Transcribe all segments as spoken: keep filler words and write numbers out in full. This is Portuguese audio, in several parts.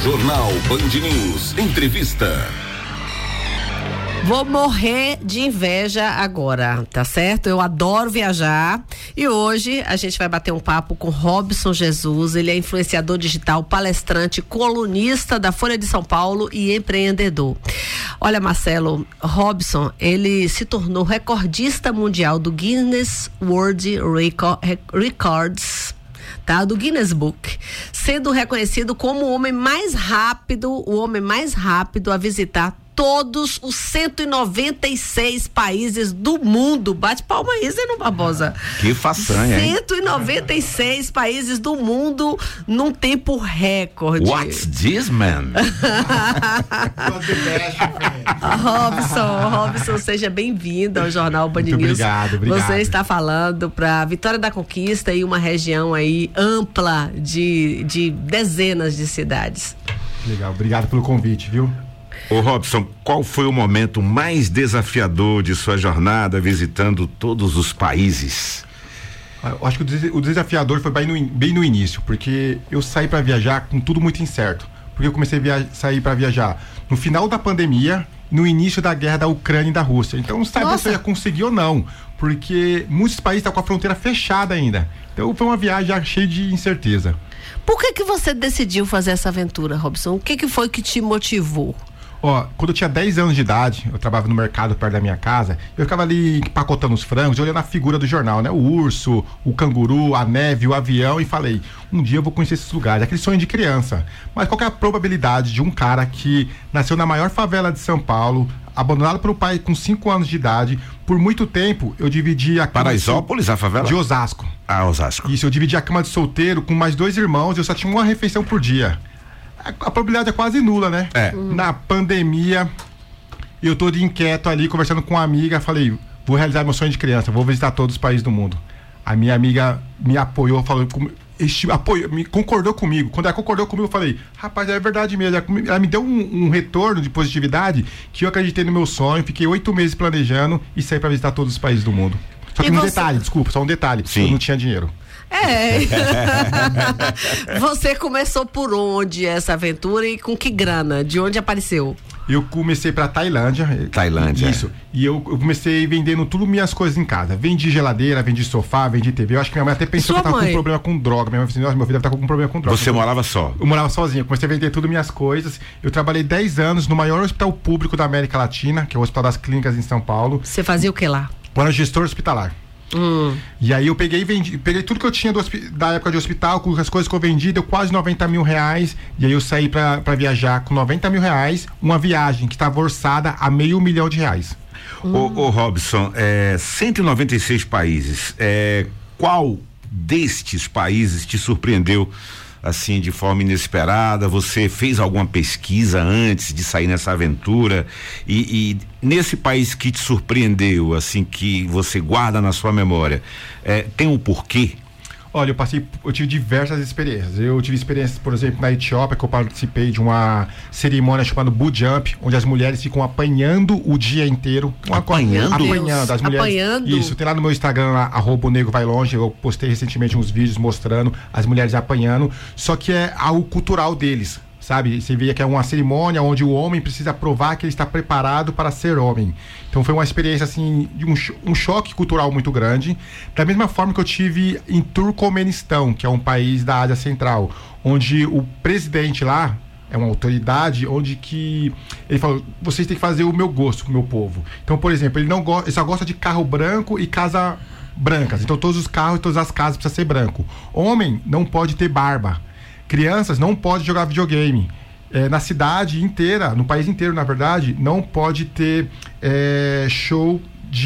Jornal Band News Entrevista. Vou morrer de inveja agora, tá certo? Eu adoro viajar e hoje a gente vai bater um papo com Robson Jesus. Ele é influenciador digital, palestrante, colunista da Folha de São Paulo e empreendedor. Olha, Marcelo, Robson, ele se tornou recordista mundial do Guinness World Records, tá? Do Guinness Book, sendo reconhecido como o homem mais rápido, o homem mais rápido a visitar todos os cento e noventa e seis países do mundo. Bate palma aí, Zé Barbosa. Que façanha, hein? cento e noventa e seis países do mundo num tempo recorde. What's this, man? Robson, Robson, seja bem-vindo ao Jornal Band News. Obrigado, obrigado. Você está falando para Vitória da Conquista e uma região aí ampla de, de dezenas de cidades. Legal, obrigado pelo convite, viu? Ô Robson, qual foi o momento mais desafiador de sua jornada visitando todos os países? Eu acho que o, des- o desafiador foi bem no, in- bem no início, porque eu saí para viajar com tudo muito incerto. Porque eu comecei a via- sair para viajar no final da pandemia, no início da guerra da Ucrânia e da Rússia. Então não sabia se eu ia conseguir ou não, porque muitos países estão com a fronteira fechada ainda. Então foi uma viagem cheia de incerteza. Por que que você decidiu fazer essa aventura, Robson? O que que foi que te motivou? Ó, quando eu tinha dez anos de idade, eu trabalhava no mercado perto da minha casa, eu ficava ali empacotando os frangos, olhando a figura do jornal, né? O urso, o canguru, a neve, o avião, e falei, um dia eu vou conhecer esses lugares, aquele sonho de criança. Mas qual que é a probabilidade de um cara que nasceu na maior favela de São Paulo, abandonado pelo pai com cinco anos de idade, por muito tempo eu dividi a cama Paraisópolis, a favela? de Osasco. Ah, Osasco. Isso, eu dividi a cama de solteiro com mais dois irmãos, eu só tinha uma refeição por dia. A, a probabilidade é quase nula, né? É. Na pandemia, eu tô de inquieto ali, conversando com uma amiga, falei, vou realizar meu sonho de criança, vou visitar todos os países do mundo. A minha amiga me apoiou, falou, este, apoiou, me, concordou comigo. Quando ela concordou comigo, eu falei, rapaz, é verdade mesmo. Ela me deu um, um retorno de positividade que eu acreditei no meu sonho, fiquei oito meses planejando e saí pra visitar todos os países do mundo. Só que E um você... detalhe, desculpa, só um detalhe, Sim. eu não tinha dinheiro. É. Você começou por onde essa aventura e com que grana? De onde apareceu? Eu comecei pra Tailândia. Tailândia. Isso. E eu, eu comecei vendendo tudo minhas coisas em casa. Vendi geladeira, vendi sofá, vendi T V. Eu acho que minha mãe até pensou que eu tava mãe? com problema com droga. Minha mãe falou assim, nossa, meu filho deve estar com problema com droga. Você morava só? Eu morava sozinho. Eu comecei a vender tudo minhas coisas. Eu trabalhei dez anos no maior hospital público da América Latina, que é o Hospital das Clínicas em São Paulo. Você fazia o que lá? Eu era gestor hospitalar. Hum. E aí eu peguei e vendi, peguei tudo que eu tinha do hospi- da época de hospital, com as coisas que eu vendi, deu quase noventa mil reais. E aí eu saí pra, pra viajar com noventa mil reais, uma viagem que estava orçada a meio milhão de reais. Ô, ô Robson, é, cento e noventa e seis países, é, qual destes países te surpreendeu assim de forma inesperada? Você fez alguma pesquisa antes de sair nessa aventura e, e nesse país que te surpreendeu, assim, que você guarda na sua memória, é, tem um porquê? Olha, eu passei, eu tive diversas experiências. Eu tive experiências, por exemplo, na Etiópia, que eu participei de uma cerimônia chamada Boot Jump, onde as mulheres ficam apanhando o dia inteiro. Uma Apanhando? Apanhando, as mulheres. Apanhando? Isso, tem lá no meu Instagram, lá, arroba o Nego Vai Longe, eu postei recentemente uns vídeos mostrando as mulheres apanhando, só que é algo cultural deles. Sabe, você vê que é uma cerimônia onde o homem precisa provar que ele está preparado para ser homem. Então foi uma experiência assim, de um, cho- um choque cultural muito grande. Da mesma forma que eu tive em Turcomenistão, que é um país da Ásia Central, onde o presidente lá é uma autoridade, onde que ele falou, vocês têm que fazer o meu gosto com o meu povo. Então, por exemplo, ele não gosta, ele só gosta de carro branco e casa brancas. Então todos os carros e todas as casas precisam ser branco. Homem não pode ter barba. Crianças não podem jogar videogame. É, na cidade inteira, no país inteiro, na verdade, não pode ter é, show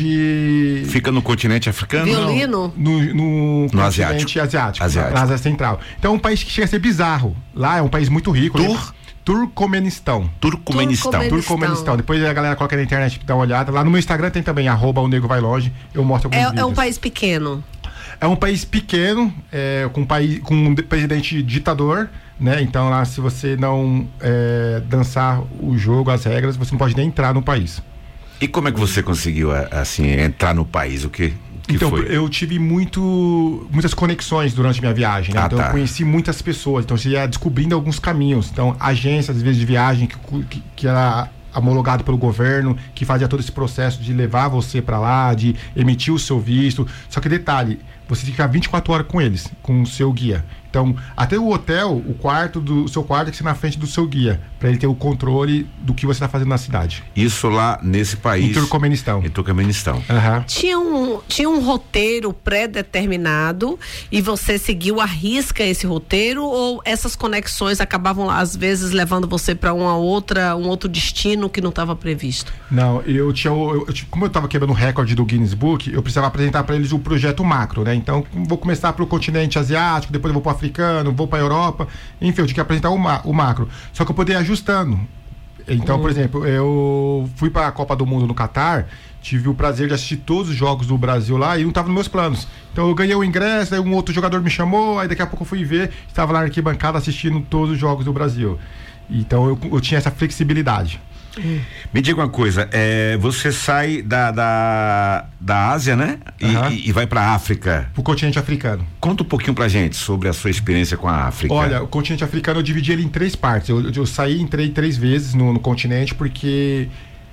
de... Fica no continente africano? Violino? No, no, No continente asiático. asiático, Asiático. na Ásia Central. Então é um país que chega a ser bizarro. Lá é um país muito rico. Tur? Lembra? Turcomenistão. Turcomenistão. Turcomen- Turcomenistão. Depois a galera coloca na internet pra dar uma olhada. Lá no meu Instagram tem também, arroba o Nego Vai Longe. Eu mostro alguns É, vídeos. é um país pequeno. É um país pequeno, é, com, um país, com um de- presidente ditador, né? Então lá, se você não é, dançar o jogo, as regras, você não pode nem entrar no país. E como é que você conseguiu, assim, entrar no país? O que, Que então, foi? eu tive muito, muitas conexões durante minha viagem, né? Ah, então tá. eu conheci muitas pessoas, então você ia descobrindo alguns caminhos. Então, agências, às vezes, de viagem que, que, que era homologado pelo governo, que fazia todo esse processo de levar você para lá, de emitir o seu visto. Só que detalhe, você tem que ficar vinte e quatro horas com eles, com o seu guia. Então, até o hotel, o quarto do o seu quarto tem que ser na frente do seu guia, para ele ter o controle do que você está fazendo na cidade. Isso lá nesse país. Em Turcomenistão. Em Turcomenistão. Uhum. Tinha um, tinha um roteiro pré-determinado e você seguiu à risca esse roteiro, ou essas conexões acabavam às vezes levando você para uma outra, um outro destino que não estava previsto? Não, eu tinha, eu, eu, como eu estava quebrando o recorde do Guinness Book, eu precisava apresentar para eles o projeto macro, né? Então, vou começar pelo continente asiático, depois eu vou para o africano, vou para a Europa, enfim, eu tinha que apresentar o, ma, o macro. Só que eu poderia ir ajustando. Então, uhum. por exemplo, eu fui para a Copa do Mundo no Catar, tive o prazer de assistir todos os jogos do Brasil lá e não estava nos meus planos. Então eu ganhei o ingresso, aí um outro jogador me chamou, aí daqui a pouco eu fui ver, estava lá na arquibancada assistindo todos os jogos do Brasil. Então eu, eu tinha essa flexibilidade. Me diga uma coisa, é, você sai da, da, da Ásia, né? E, uhum. e, e vai pra África. Pro continente africano. Conta um pouquinho pra gente sobre a sua experiência com a África. Olha, o continente africano eu dividi ele em três partes. Eu, eu saí e entrei três vezes no, no continente porque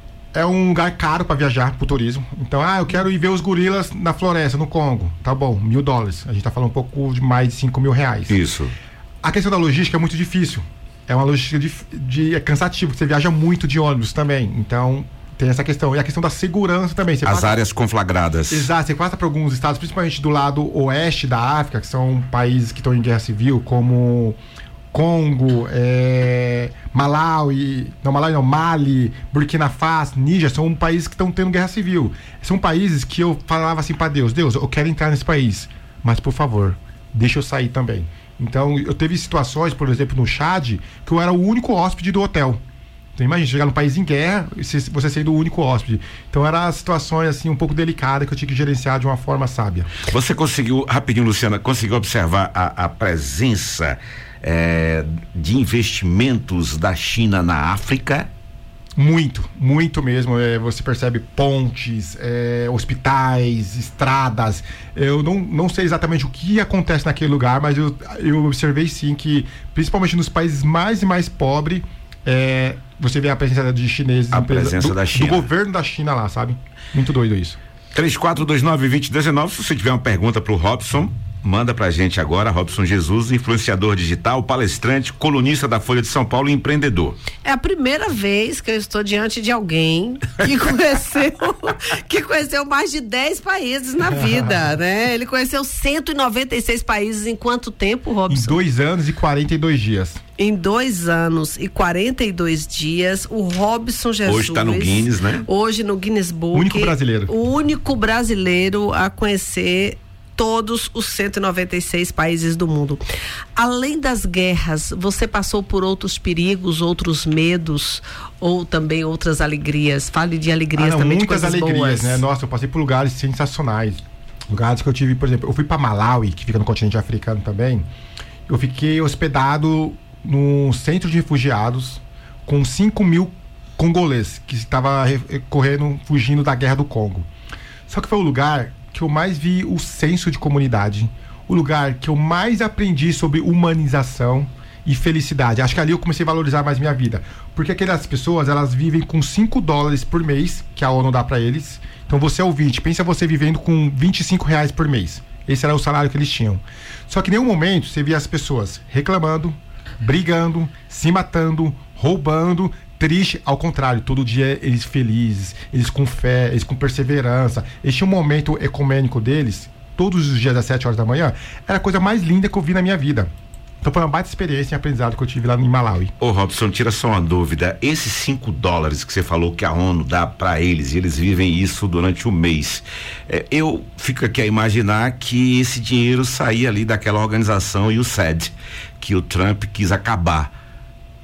é um lugar caro para viajar pro turismo. Então, ah, eu quero ir ver os gorilas na floresta, no Congo. Tá bom, mil dólares. A gente tá falando um pouco de mais de cinco mil reais. Isso. A questão da logística é muito difícil. É uma logística de, de é cansativo, você viaja muito de ônibus também. Então, tem essa questão. E a questão da segurança também. Você As passa, áreas conflagradas. Exato, você passa para alguns estados, principalmente do lado oeste da África, que são países que estão em guerra civil, como Congo, é, Malawi, não, Malawi não, Mali, Burkina Faso, Níger, são países que estão tendo guerra civil. São países que eu falava assim para Deus, Deus, eu quero entrar nesse país, mas por favor, deixa eu sair também. Então, eu teve situações, por exemplo, no Chad, que eu era o único hóspede do hotel. Então, imagina, chegar num país em guerra, você sendo o único hóspede. Então, eram situações, assim, um pouco delicadas que eu tinha que gerenciar de uma forma sábia. Você conseguiu, rapidinho, Luciana, conseguiu observar a, a presença é, de investimentos da China na África? Muito, muito mesmo. É, você percebe pontes, é, hospitais, estradas. Eu não, não sei exatamente o que acontece naquele lugar, mas eu, eu observei sim que, principalmente nos países mais e mais pobres, é, você vê a presença de chineses. A presença do, da China. Do governo da China lá, sabe? Muito doido isso. três quatro dois nove, dois zero um nove, se você tiver uma pergunta pro Robson, manda pra gente agora. Robson Jesus, influenciador digital, palestrante, colunista da Folha de São Paulo e empreendedor. É a primeira vez que eu estou diante de alguém que conheceu que conheceu mais de dez países na vida, né? Ele conheceu cento e noventa e seis países em quanto tempo, Robson? Em dois anos e quarenta e dois dias. Em dois anos e quarenta e dois dias, o Robson Jesus. Hoje está no Guinness, né? Hoje no Guinness Book. O único brasileiro. O único brasileiro a conhecer todos os cento e noventa e seis países do mundo. Além das guerras, você passou por outros perigos, outros medos ou também outras alegrias? Fale de alegrias ah, não, também, de muitas coisas alegrias, boas. né? Nossa, eu passei por lugares sensacionais. Lugares que eu tive, por exemplo, eu fui para Malawi, que fica no continente africano também. Eu fiquei hospedado no centro de refugiados com cinco mil congoleses que estavam correndo, fugindo da guerra do Congo. Só que foi o lugar que eu mais vi o senso de comunidade, o lugar que eu mais aprendi sobre humanização e felicidade. Acho que ali eu comecei a valorizar mais minha vida, porque aquelas pessoas, elas vivem com cinco dólares por mês, que a ONU dá para eles. Então você é ouvinte, pensa você vivendo com vinte e cinco reais por mês. Esse era o salário que eles tinham. Só que em nenhum momento você via as pessoas reclamando, brigando, se matando, roubando, triste. Ao contrário, todo dia eles felizes, eles com fé, eles com perseverança. Eles tinham um momento ecumênico deles, todos os dias às sete horas da manhã. Era a coisa mais linda que eu vi na minha vida. Então foi uma baita experiência e aprendizado que eu tive lá em Malawi. Ô Robson, tira só uma dúvida, esses cinco dólares que você falou que a ONU dá pra eles, e eles vivem isso durante o mês, é, eu fico aqui a imaginar que esse dinheiro saía ali daquela organização U S A I D, que o Trump quis acabar.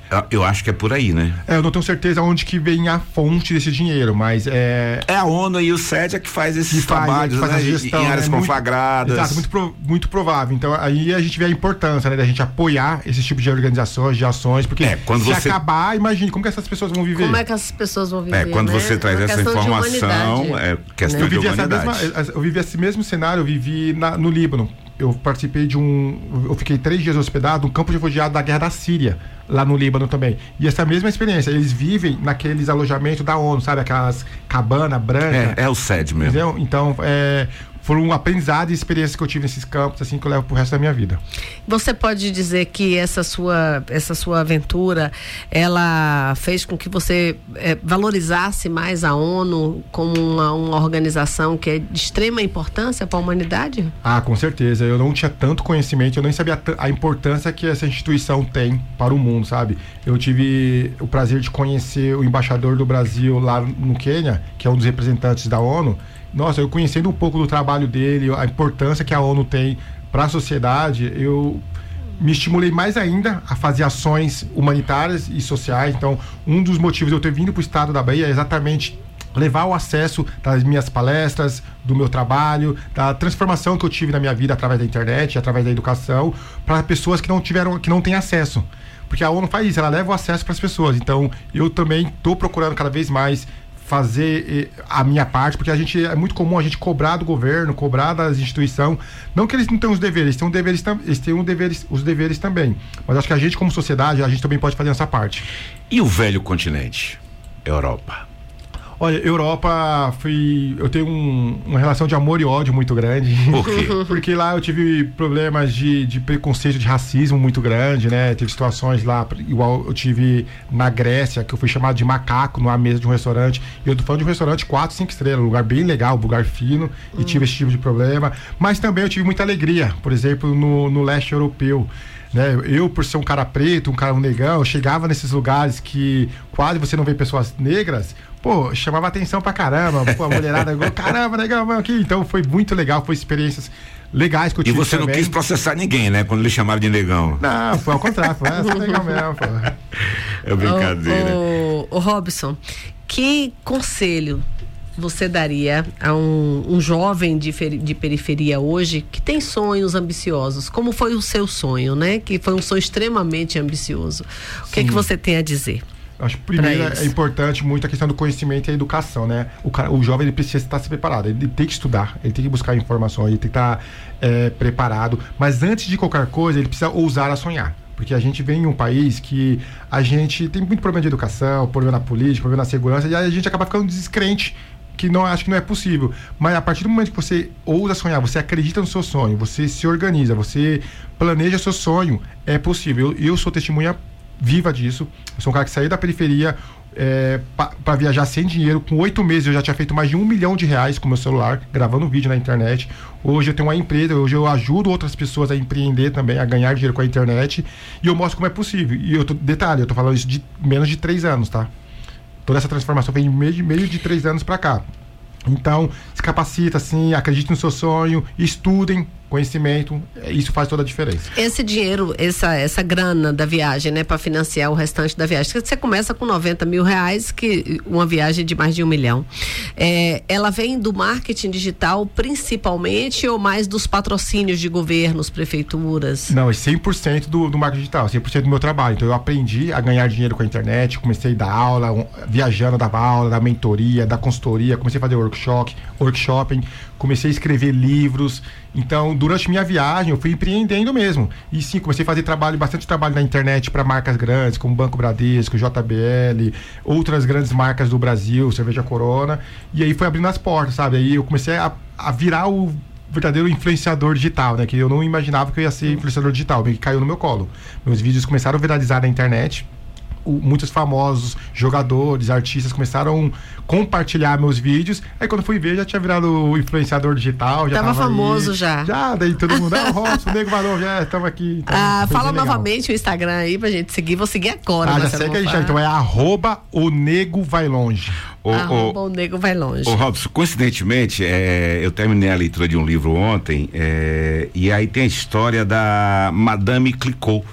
Eu, eu acho que é por aí, né? É, eu não tenho certeza onde que vem a fonte desse dinheiro, mas é... É a ONU e o S E D que faz esses que trabalhos, faz, faz né? Gestão, em áreas é conflagradas. Muito, exato, muito, pro, muito provável. Então aí a gente vê a importância, né, da gente apoiar esse tipo de organizações, de ações, porque é, quando se você... acabar, imagine como que essas pessoas vão viver. Como é que essas pessoas vão viver, É, quando né? você traz Uma essa informação, é questão eu de vivi humanidade. Essa mesma, eu vivi esse mesmo cenário, eu vivi na, no Líbano. Eu participei de um... Eu fiquei três dias hospedado num campo de refugiados da guerra da Síria, lá no Líbano também. E essa mesma experiência, eles vivem naqueles alojamentos da ONU, sabe? Aquelas cabana branca. É, é o S E D mesmo. Entendeu? Então, é... foram um aprendizado e experiências que eu tive nesses campos, assim, que eu levo pro resto da minha vida. Você pode dizer que essa sua, essa sua aventura, ela fez com que você é, valorizasse mais a ONU como uma, uma organização que é de extrema importância para a humanidade? Ah, com certeza. Eu não tinha tanto conhecimento, eu nem sabia a importância que essa instituição tem para o mundo, sabe? Eu tive o prazer de conhecer o embaixador do Brasil lá no Quênia, que é um dos representantes da ONU. Nossa, eu conhecendo um pouco do trabalho dele, a importância que a ONU tem para a sociedade, eu me estimulei mais ainda a fazer ações humanitárias e sociais. Então, um dos motivos de eu ter vindo para o estado da Bahia é exatamente levar o acesso das minhas palestras, do meu trabalho, da transformação que eu tive na minha vida através da internet, através da educação, para pessoas que não tiveram, que não têm acesso. Porque a ONU faz isso, ela leva o acesso para as pessoas. Então, eu também estou procurando cada vez mais fazer a minha parte, porque a gente é muito comum a gente cobrar do governo, cobrar das instituições, não que eles não tenham os deveres, eles têm, um deveres, eles têm um deveres, os deveres também, mas acho que a gente como sociedade, a gente também pode fazer essa parte. E o velho continente, Europa? Olha, Europa, fui, eu tenho um, uma relação de amor e ódio muito grande. Por quê? Porque lá eu tive problemas de, de preconceito, de racismo muito grande, né? Teve situações lá, igual eu tive na Grécia, que eu fui chamado de macaco numa mesa de um restaurante. E eu tô falando de um restaurante quatro, cinco estrelas, um lugar bem legal, um lugar fino, e tive esse tipo de problema. Mas também eu tive muita alegria, por exemplo, no, no leste europeu. Né? Eu, por ser um cara preto, um cara um negão, eu chegava nesses lugares que quase você não vê pessoas negras, pô, chamava atenção pra caramba, pô, a mulherada, caramba, negão, mano, aqui. Então foi muito legal, foi experiências legais que eu tive. E você também. Não quis processar ninguém, né? Quando lhe chamaram de negão. Não, foi ao contrário, foi essa legal mesmo, pô. É brincadeira. Ô, ô, ô Robson, que conselho você daria a um, um jovem de, feri- de periferia hoje que tem sonhos ambiciosos? Como foi o seu sonho, né? Que foi um sonho extremamente ambicioso. O que é que você tem a dizer? Acho que primeiro é importante muito a questão do conhecimento e a educação, né? O, cara, o jovem ele precisa estar se preparado, ele tem que estudar, ele tem que buscar informações, ele tem que estar é, preparado, mas antes de qualquer coisa ele precisa ousar a sonhar. Porque a gente vem em um país que a gente tem muito problema de educação, problema na política, problema na segurança, e aí a gente acaba ficando descrente, que não acho que não é possível. Mas a partir do momento que você ousa sonhar, você acredita no seu sonho, você se organiza, você planeja seu sonho, é possível. Eu, eu sou testemunha viva disso. Eu sou um cara que saiu da periferia é, para viajar sem dinheiro. Com oito meses eu já tinha feito mais de um milhão de reais com meu celular, gravando vídeo na internet. Hoje eu tenho uma empresa, hoje eu ajudo outras pessoas a empreender também, a ganhar dinheiro com a internet, e eu mostro como é possível. E eu tô, detalhe, eu tô falando isso de menos de três anos, tá? Toda essa transformação vem de meio de, meio de três anos para cá. Então, se capacita, assim, acredite no seu sonho, estudem, conhecimento, isso faz toda a diferença. Esse dinheiro, essa, essa grana da viagem, né, para financiar o restante da viagem, você começa com noventa mil reais, que uma viagem de mais de um milhão. É, ela vem do marketing digital principalmente ou mais dos patrocínios de governos, prefeituras? Não, é cem por cento do, do marketing digital, cem por cento do meu trabalho. Então eu aprendi a ganhar dinheiro com a internet, comecei a dar aula, um, viajando, dava aula, da mentoria, da consultoria, comecei a fazer workshop, workshopping, comecei a escrever livros. Então, durante minha viagem, eu fui empreendendo mesmo. E sim, comecei a fazer trabalho, bastante trabalho na internet para marcas grandes, como Banco Bradesco, J B L, outras grandes marcas do Brasil, Cerveja Corona. E aí foi abrindo as portas, sabe? Aí eu comecei a, a virar o verdadeiro influenciador digital, né? Que eu não imaginava que eu ia ser influenciador digital, meio que caiu no meu colo. Meus vídeos começaram a viralizar na internet. Muitos famosos jogadores, artistas começaram a compartilhar meus vídeos. Aí quando fui ver, já tinha virado influenciador digital. Já tava, tava famoso aí. já. Já, daí todo mundo, ah, Robson, Nego Valor, já estamos aqui. Então, ah, fala novamente o Instagram aí pra gente seguir. Vou seguir agora. Ah, já segue aí, já. Então é arroba o Nego Vai Longe. O, arroba o, o Nego Vai Longe. Ô, Robson, coincidentemente, é, eu terminei a leitura de um livro ontem, é, e aí tem a história da Madame Clicquot,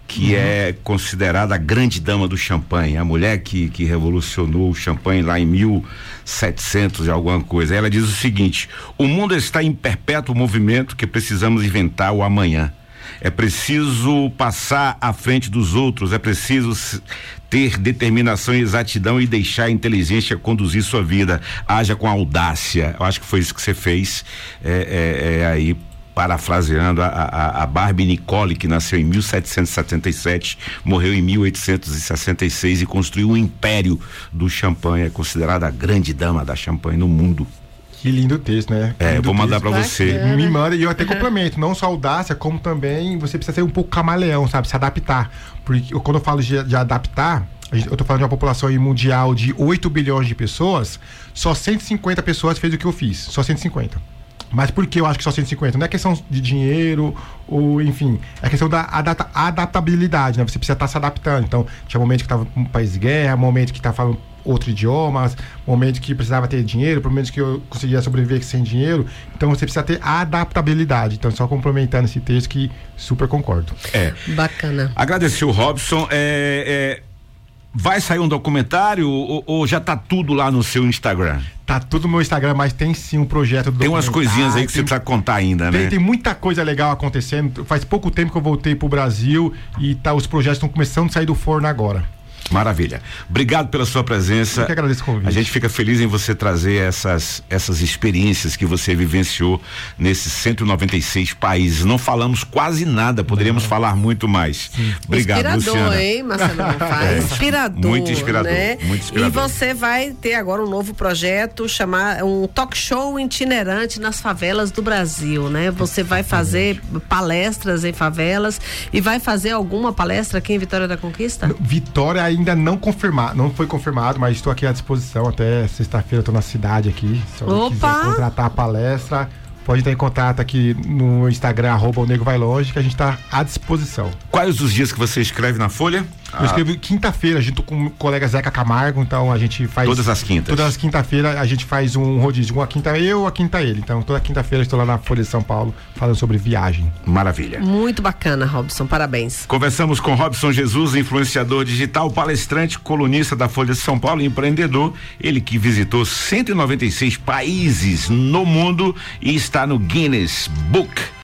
que uhum. é considerada a grande dama do champanhe, a mulher que, que revolucionou o champanhe lá em mil e setecentos e alguma coisa. Ela diz o seguinte: o mundo está em perpétuo movimento que precisamos inventar o amanhã. É preciso passar à frente dos outros, é preciso ter determinação e exatidão e deixar a inteligência conduzir sua vida. Haja com audácia. Eu acho que foi isso que você fez é, é, é aí, parafraseando a, a, a Barbie Nicole, que nasceu em mil setecentos e setenta e sete, morreu em mil oitocentos e sessenta e seis e construiu um império do champanhe. É considerada a grande dama da champanhe no mundo. Que lindo texto, né? É, vou mandar pra você. Me manda, e eu até complemento, não só audácia, como também você precisa ser um pouco camaleão, sabe? Se adaptar. Porque quando eu falo de, de adaptar, eu tô falando de uma população aí mundial de oito bilhões de pessoas, só cento e cinquenta pessoas fez o que eu fiz, só cento e cinquenta. Mas por que eu acho que só cento e cinquenta? Não é questão de dinheiro, ou enfim, é questão da adapta, adaptabilidade, né? Você precisa estar se adaptando. Então, tinha momento que estava um país de guerra, momento que estava falando outro idioma, momento que precisava ter dinheiro, momentos que eu conseguia sobreviver sem dinheiro. Então você precisa ter adaptabilidade. Então, só complementando esse texto que super concordo. É. Bacana. Agradecer o Robson. É, é, vai sair um documentário ou, ou já tá tudo lá no seu Instagram? Tá tudo no meu Instagram, mas tem sim um projeto do Tem umas coisinhas aí que tem, você precisa contar ainda, tem, né? Tem muita coisa legal acontecendo. Faz pouco tempo que eu voltei pro Brasil e tá, os projetos estão começando a sair do forno agora. Maravilha. Obrigado pela sua presença. Eu que agradeço o convite. A gente fica feliz em você trazer essas, essas experiências que você vivenciou nesses cento e noventa e seis países. Não falamos quase nada, poderíamos Não. falar muito mais. Sim. Obrigado, inspirador, Luciana. hein, Marcelo? É. Inspirador. Muito inspirador, né? muito inspirador. E você vai ter agora um novo projeto, chamar um talk show itinerante nas favelas do Brasil, né? Você vai fazer palestras em favelas e vai fazer alguma palestra aqui em Vitória da Conquista? Vitória ainda não confirmado, não foi confirmado, mas estou aqui à disposição até sexta-feira, estou na cidade aqui. Se alguém quiser contratar a palestra, pode entrar em contato aqui no Instagram, arroba o Nego Vai Longe, que a gente está à disposição. Quais os dias que você escreve na Folha? Eu escrevo quinta-feira, junto com o colega Zeca Camargo, então a gente faz... Todas as quintas? Todas as quinta-feiras a gente faz um rodízio, uma quinta eu, a quinta ele. Então toda quinta-feira estou lá na Folha de São Paulo falando sobre viagem. Maravilha. Muito bacana, Robson, parabéns. Conversamos com Robson Jesus, influenciador digital, palestrante, colunista da Folha de São Paulo, empreendedor, ele que visitou cento e noventa e seis países no mundo e está no Guinness Book